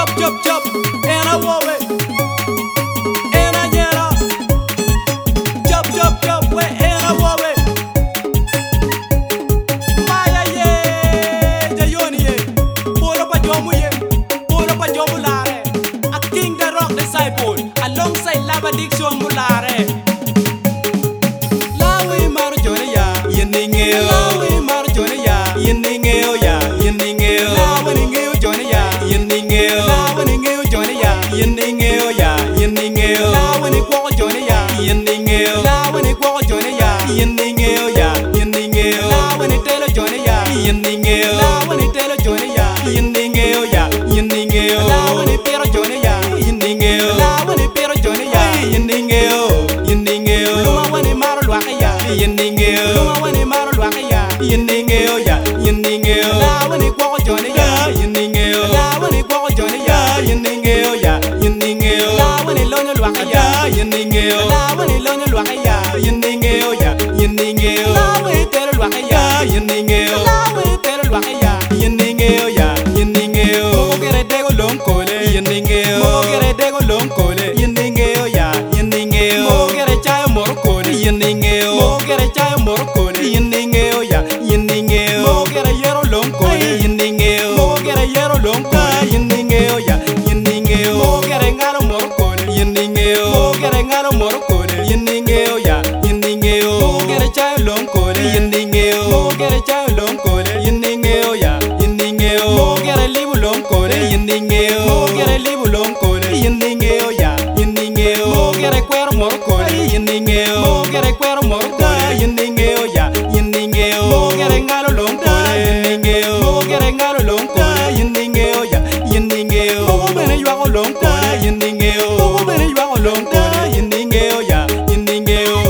chop, and I want it, and I get up. Chop, wait, and I want it. Maya ye, Jayoni ye, Pura Pajomu ye, Pura Pajomu lare. A king the rock disciple, alongside Lava Dixon Mulare. Lawi Marjonia, Yeningeo, Lawi Marjonia, Yeningeo, Yeningeo, Lawaningeo, Jonia, Yeningeo, Lawaningeo, Jonia, Yeningeo, Yeningeo, Lawaniko, Jonia, Yeningeo, Lawaniko, Jonia, Yeningeo, Yeningeo, Lawanitelo, Jonia, Yeningeo, Lawanitelo, Jonia, Yeningeo, Yeningeo, Lawanipero, Jonia, Yeningeo, Lawanipero, Jonia, Yeningeo, Yeningeo, Lumawani Marluakaya, Yeningeo, Lumawani Marluakaya, Yeningeo, Yeningeo, Lawaniko, Jonia, Yeningeo, Lawaniko, Jonia, Yeningeo, Yeningeo, Lawani Lono Luakaya, Yeningeo, Lawani Lono Luakaya, Yeningeo, Yeningeo, Lawi Tero Luakaya, Yeningeo, Lawi Tero Luakaya, Yeningeo, Yeningeo, Mogere Dego Lonkole, Yeningeo, Mogere Dego Lonkole, Yeningeo, Yeningeo, Mogere Chayo Morkole, Yeningeo, Mogere Chayo Morkole, Yeningeo, Yeningeo, Mogere Yero Lonkole, Yeningeo, Mogere Yero Lonkole, Yeningeo, Yeningeo, Mogere Ngalo Morkole, Yeningeo, Mogere Ngalo Morkole, Yeningeo, Yeningeo, Mogere Chayo Lonkole, Yeningeo, Mogere Chayo Lonkole, Yeningeo, Yeningeo, Mogere Libu Lonkole, Yeningeo, Mogere Libu Lonkole, Yeningeo, Yeningeo, Mogere Kwero Morkole, Yeningeo, Mogere Kwero Morkole, Yeningeo, Yeningeo, Mogere Ngalo Lonkole, Yeningeo, Mogere Ngalo Lonkole, Yeningeo, Yeningeo, Mogere Yuago Lonkole, Yeningeo, Mogere Yuago Lonkole, Yeningeo, Yeningeo.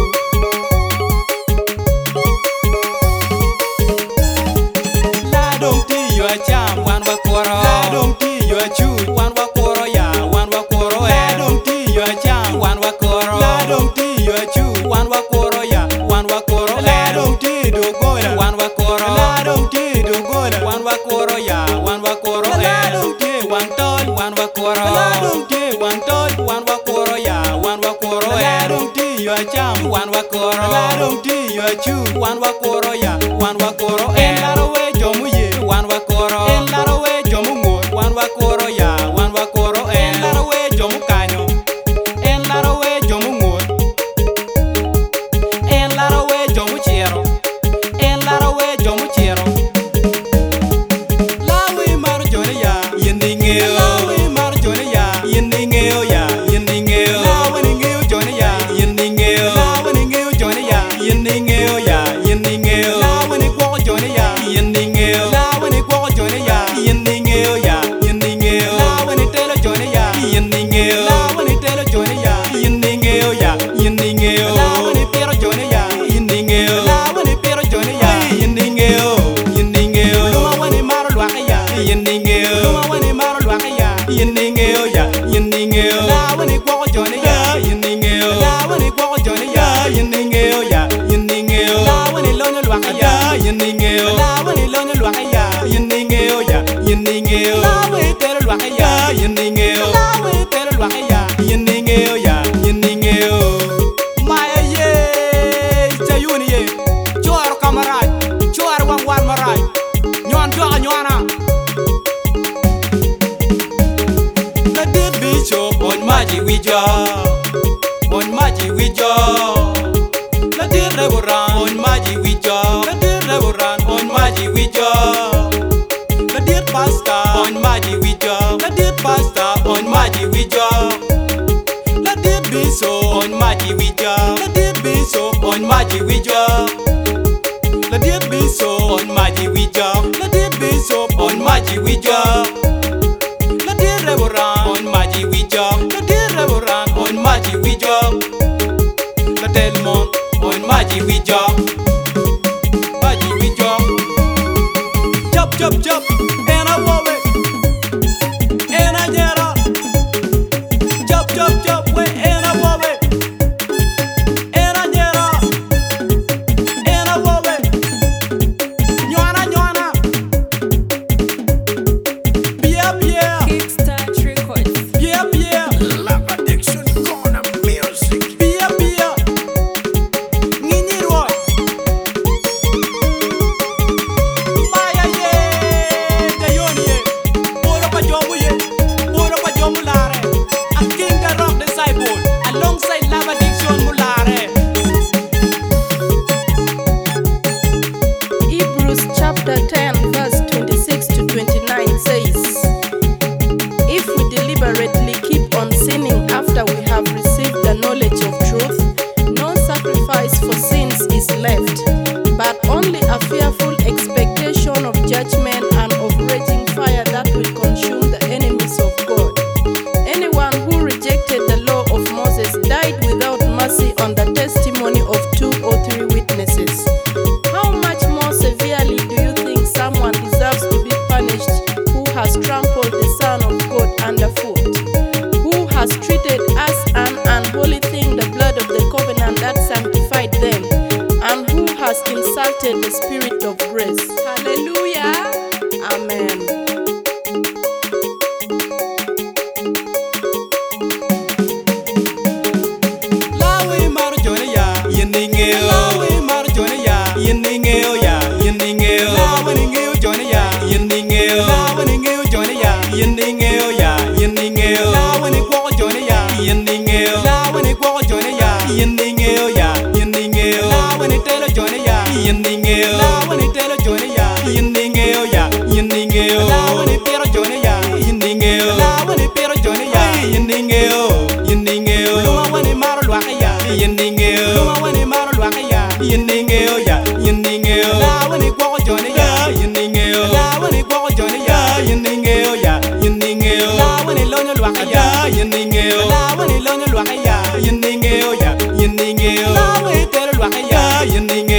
La dong ti yo cham wan wa koro, la dong ti yo chu wan wa koro ya, wan wa koro la dong ti yo cham wan wa koro, la dong ti yo chu wan wa koro ya, wan wa koro la dong ti do gola, wan wa koro la dong ti do gola, wan wa koro ya, wan wa koro la dong ti wan tol, wan wa koro la dong ti wan tol, wan wa koro ya, wan wa koro la dong ti yo cham wan wa koro, la dong ti yo chu wan wa koro ya, wan wa koro la we jomu ye, wan wa koro la we jomu ngor, wan wa koro ya, wan wa koro la we jomu kanyo, la we jomu ngor, la we jomu chiero, la we jomu chiero. Lawi Marjonia, Yeningeo, Lawi Marjonia, Yeningeo, Yeningeo, Lawaningeo Jonia, Yeningeo, Lawaningeo Jonia, Yeningeo, Yeningeo, Lawaniko Jonia, Yeningeo, Lawaniko Jonia, Yeningeo, Yeningeo, Lawanitelo Jonia, Yeningeo, Lawanitelo Jonia, Yeningeo, Yeningeo, Lawanipero Jonia, Yeningeo, Lawanipero Jonia, Yeningeo, Yeningeo, Lumawani Marluakaya, Yeningeo, Lumawani Marluakaya, Yeningeo, Yeningeo, Lawaniko Jonia, Yeningeo, Lawaniko Jonia, Yeningeo, Yeningeo, Lawani Lono Luakaya, Yeningeo, Lawani Lono Luakaya, Yeningeo, Yeningeo, Lawi Tero Luakaya, Yeningeo, Lawi Tero Luakaya, Yeningeo, Yeningeo. Maya ye, Jayuni ye, Chuar Kamaraj, Chuar Wangwan Maraj, Nyon Dwa Nywana. La did be show on Maji Wijo, on Maji Wijo. La did Revoran on Maji Wijo, la did Revoran on Maji Wijo. La did pasta on Maji Wijo, la did pasta on Maji Wijo. La did be so on Maji Wijo, la did be so on Maji Wijo. La did be so on Maji Wijo, la did be so on Maji Wijo. La did Revoran on Maji Wijo, la did Revoran on Maji Wijo. La Delmont on Maji Wijo, Maji Wijo. Chop, and I want it, and I get up. Chop, wait, and I want it, and I get up, and I want it. Nywana, Bia, Kickstart. will consume the enemies of God. Anyone who rejected the law of Moses died without mercy on the testimony of 2 or 3 witnesses. How much more severely do you think someone deserves to be punished who has trampled the Son of God underfoot, who has treated as an unholy thing the blood of the covenant that sanctified them, and who has insulted the Spirit of grace? Hallelujah. Amen. Lawe mar jone ya yiningeo. Lawe mar jone ya yiningeo ya yiningeo. Lawe ningeo jone ya yiningeo. Lawe ningeo jone ya yiningeo ya yiningeo. Lawe ni kwa jone ya yiningeo. Lawe ni kwa jone ya yiningeo ya yiningeo. Lawe ni telo jone ya yiningeo. Lawe ni telo jone ya yiningeo ya yiningeo. Lawe ni pero jone ya yiningeo. Lawe ni pero jone ya yiningeo yiningeo. Lawe ni maro lwakaya yiningeo. Lawe ni maro lwakaya yiningeo ya yiningeo. Lawe ni kwa jone ya yiningeo. Lawe ni kwa jone ya yiningeo ya yiningeo. Lawe ni lonyo lwakaya yiningeo. Lawe ni lonyo lwakaya yiningeo ya yiningeo. Lawe telo lwakaya yiningeo.